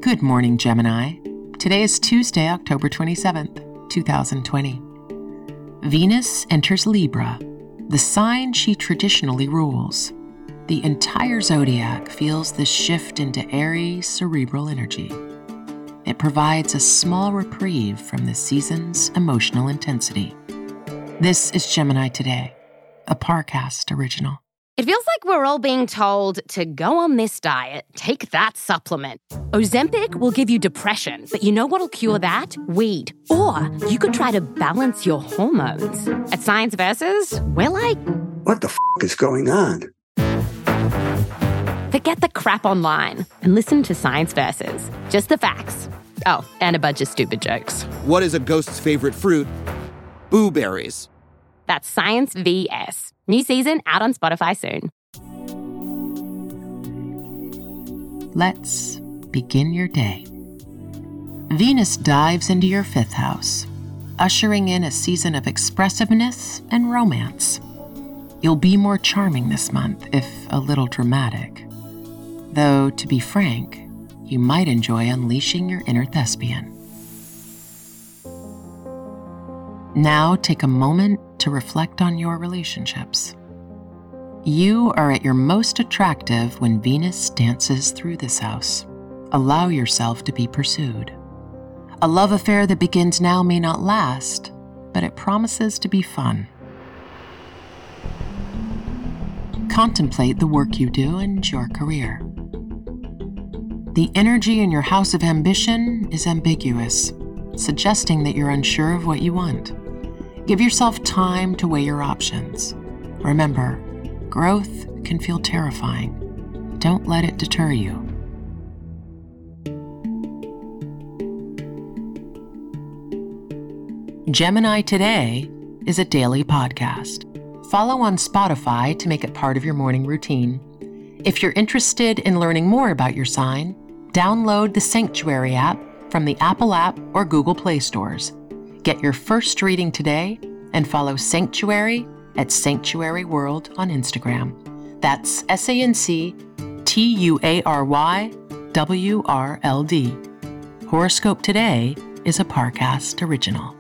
Good morning, Gemini. Today is Tuesday, October 27th, 2020. Venus enters Libra, the sign she traditionally rules. The entire zodiac feels this shift into airy, cerebral energy. It provides a small reprieve from the season's emotional intensity. This is Gemini Today, a Parcast original. It feels like we're all being told to go on this diet, take that supplement. Ozempic will give you depression, but you know what'll cure that? Weed. Or you could try to balance your hormones. At Science Versus, we're like, what the is going on? Forget the crap online and listen to Science Versus. Just the facts. Oh, and a bunch of stupid jokes. What is a ghost's favorite fruit? Blueberries. That's Science VS. New season out on Spotify soon. Let's begin your day. Venus dives into your fifth house, ushering in a season of expressiveness and romance. You'll be more charming this month, if a little dramatic. Though, to be frank, you might enjoy unleashing your inner thespian. Now take a moment to reflect on your relationships. You are at your most attractive when Venus dances through this house. Allow yourself to be pursued. A love affair that begins now may not last, but it promises to be fun. Contemplate the work you do and your career. The energy in your house of ambition is ambiguous, suggesting that you're unsure of what you want. Give yourself time to weigh your options. Remember, growth can feel terrifying. Don't let it deter you. Gemini Today is a daily podcast. Follow on Spotify to make it part of your morning routine. If you're interested in learning more about your sign, download the Sanctuary app from the Apple app or Google Play stores. Get your first reading today and follow Sanctuary at Sanctuary World on Instagram. That's SanctuaryWRLD. Horoscope Today is a Parcast original.